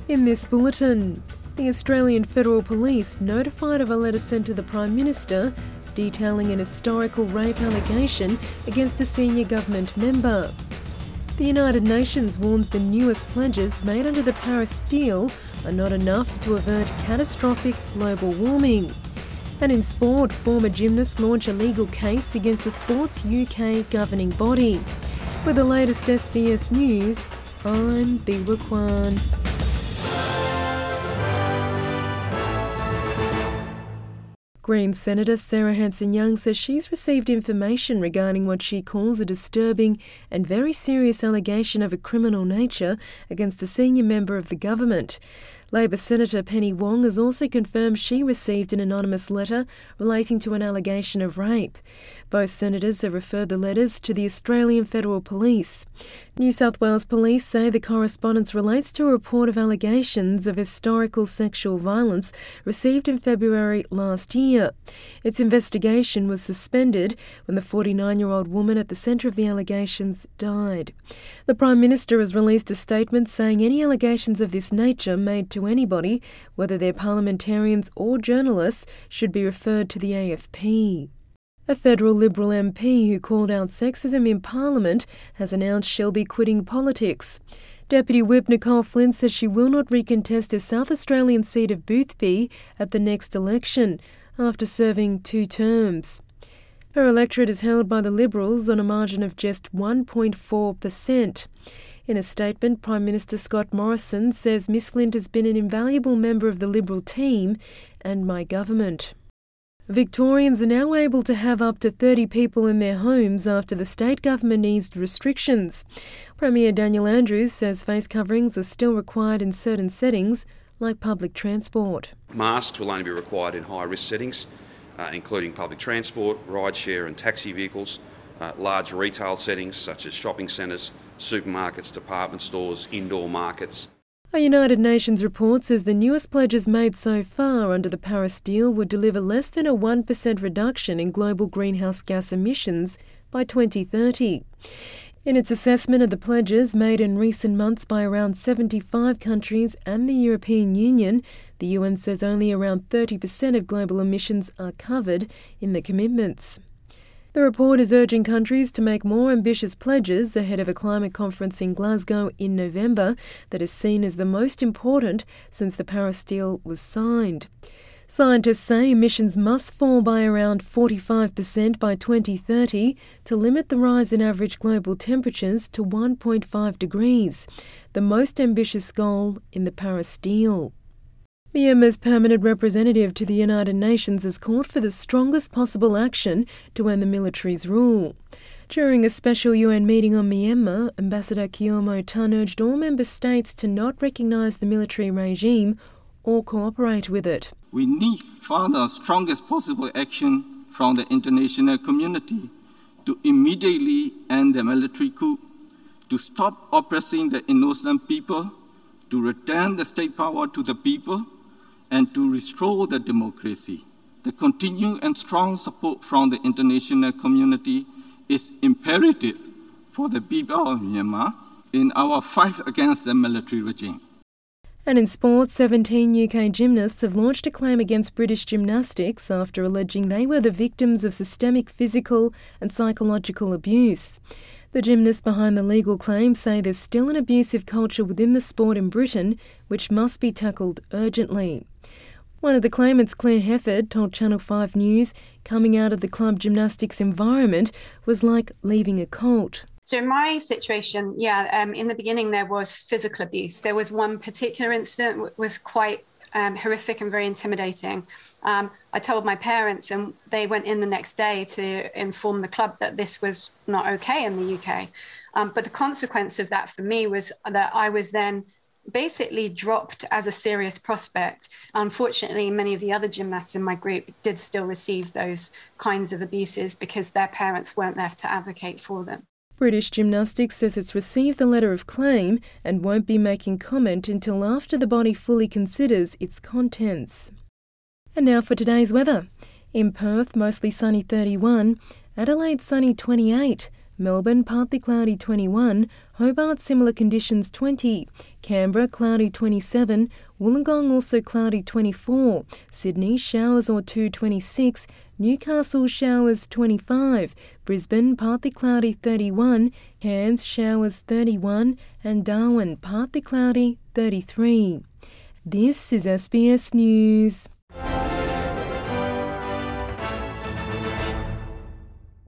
In this bulletin, the Australian Federal Police notified of a letter sent to the Prime Minister detailing an historical rape allegation against a senior government member. The United Nations warns the newest pledges made under the Paris deal are not enough to avert catastrophic global warming. And in sport, former gymnasts launch a legal case against the Sports UK governing body. With the latest SBS News, I'm Biwa Kwan. Greens Senator Sarah Hanson-Young says she's received information regarding what she calls a disturbing and very serious allegation of a criminal nature against a senior member of the government. Labor Senator Penny Wong has also confirmed she received an anonymous letter relating to an allegation of rape. Both senators have referred the letters to the Australian Federal Police. New South Wales Police say the correspondence relates to a report of allegations of historical sexual violence received in February last year. Its investigation was suspended when the 49-year-old woman at the centre of the allegations died. The Prime Minister has released a statement saying any allegations of this nature made to anybody, whether they're parliamentarians or journalists, should be referred to the AFP. A federal Liberal MP who called out sexism in Parliament has announced she'll be quitting politics. Deputy Whip Nicole Flynn says she will not recontest her South Australian seat of Boothby at the next election, after serving 2 terms. Her electorate is held by the Liberals on a margin of just 1.4%. In a statement, Prime Minister Scott Morrison says Miss Flint has been an invaluable member of the Liberal team and my government. Victorians are now able to have up to 30 people in their homes after the state government eased restrictions. Premier Daniel Andrews says face coverings are still required in certain settings, like public transport. Masks will only be required in high-risk settings, including public transport, rideshare and taxi vehicles, large retail settings such as shopping centres, supermarkets, department stores, indoor markets. A United Nations report says the newest pledges made so far under the Paris deal would deliver less than a 1% reduction in global greenhouse gas emissions by 2030. In its assessment of the pledges made in recent months by around 75 countries and the European Union, the UN says only around 30% of global emissions are covered in the commitments. The report is urging countries to make more ambitious pledges ahead of a climate conference in Glasgow in November that is seen as the most important since the Paris deal was signed. Scientists say emissions must fall by around 45% by 2030 to limit the rise in average global temperatures to 1.5 degrees, the most ambitious goal in the Paris deal. Myanmar's permanent representative to the United Nations has called for the strongest possible action to end the military's rule. During a special UN meeting on Myanmar, Ambassador Kyomo Tun urged all member states to not recognise the military regime or cooperate with it. We need further strongest possible action from the international community to immediately end the military coup, to stop oppressing the innocent people, to return the state power to the people, and to restore the democracy. The continued and strong support from the international community is imperative for the people of Myanmar in our fight against the military regime. And in sport, 17 UK gymnasts have launched a claim against British Gymnastics after alleging they were the victims of systemic physical and psychological abuse. The gymnasts behind the legal claim say there's still an abusive culture within the sport in Britain, which must be tackled urgently. One of the claimants, Claire Hefford, told Channel 5 News coming out of the club gymnastics environment was like leaving a cult. So in my situation, in the beginning there was physical abuse. There was one particular incident that was quite horrific and very intimidating. I told my parents and they went in the next day to inform the club that this was not okay in the UK. But the consequence of that for me was that I was then basically dropped as a serious prospect. Unfortunately, many of the other gymnasts in my group did still receive those kinds of abuses because their parents weren't there to advocate for them. British Gymnastics says it's received the letter of claim and won't be making comment until after the body fully considers its contents. And now for today's weather. In Perth, mostly sunny 31, Adelaide sunny 28, Melbourne, partly cloudy 21, Hobart, similar conditions 20, Canberra, cloudy 27, Wollongong also cloudy 24, Sydney, showers or 2 26, Newcastle, showers 25, Brisbane, partly cloudy 31, Cairns, showers 31, and Darwin, partly cloudy 33. This is SBS News.